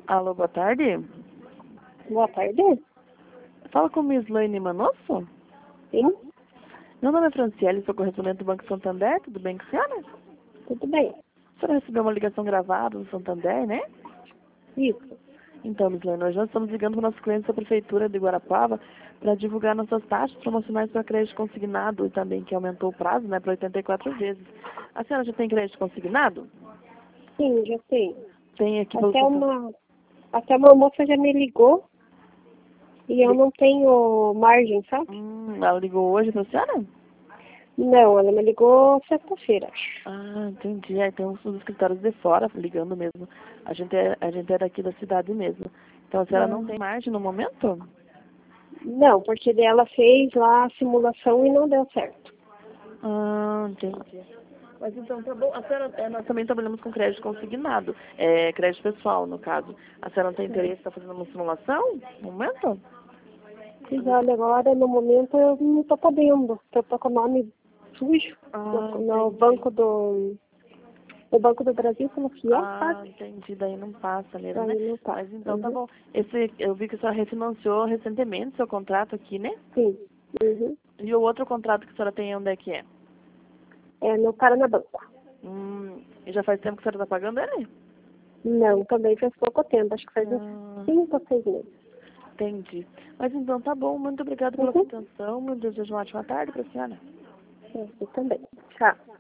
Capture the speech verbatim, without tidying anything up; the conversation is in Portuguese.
Alô, boa tarde. Boa tarde. Fala com Miss Laine Manosso? Sim, Meu nome é Franciele, sou correspondente do Banco Santander. Tudo bem com a senhora? tudo bem. A senhora recebeu uma ligação gravada do Santander, né? Isso. Então, Miss Laine, nós já estamos ligando para os nossos clientes da Prefeitura de Guarapava para divulgar nossas taxas promocionais para crédito consignado e também que aumentou o prazo, né, para oitenta e quatro vezes. A senhora já tem crédito consignado? Sim, já tenho. Tem aqui pelo Até Santander. uma, até uma moça já me ligou e eu não tenho margem, sabe? Hum, ela ligou hoje para a senhora? Não, ela me ligou sexta-feira, acho. Ah, entendi. Aí tem uns dos escritórios de fora ligando mesmo. A gente é, a gente é daqui da cidade mesmo. Então a senhora não tem margem no momento? Não, porque daí ela fez lá a simulação e não deu certo. Ah, entendi. Mas então tá bom. A senhora, é, nós também trabalhamos com crédito consignado. É, crédito pessoal, no caso. A senhora não tem interesse em estar fazendo uma simulação no momento? Mas olha, agora no momento eu não tô podendo. Eu tô com o nome sujo Ah, no, no entendi. banco do. No Banco do Brasil, como que é, Ah, sabe? entendi. Daí não passa mesmo, né? Aí não tá. Mas então tá Uhum. bom. Esse, eu vi que a senhora refinanciou recentemente seu contrato aqui, né? Sim. Uhum. E o outro contrato que a senhora tem, onde é que é? É no Paranabanco. Hum, e já faz tempo que a senhora está pagando ele? Não, também faz pouco tempo. Acho que faz uns Ah, cinco ou seis meses. entendi. Mas então tá bom, muito obrigada pela sua Uhum. atenção. Meu Deus, desejo uma ótima tarde para a senhora. É, você também. Tchau.